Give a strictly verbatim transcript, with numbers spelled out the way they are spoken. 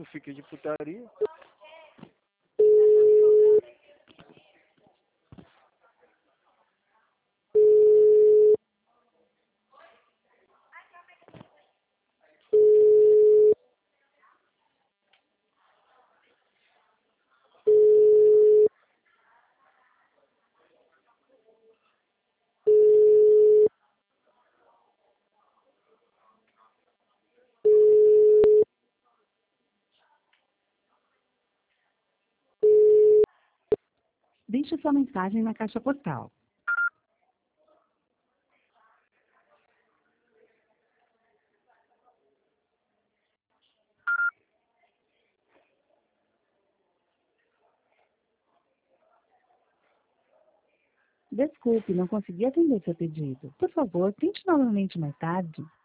Tu fica de putaria. Deixe sua mensagem na caixa postal. Desculpe, não consegui atender seu pedido. Por favor, tente novamente mais tarde.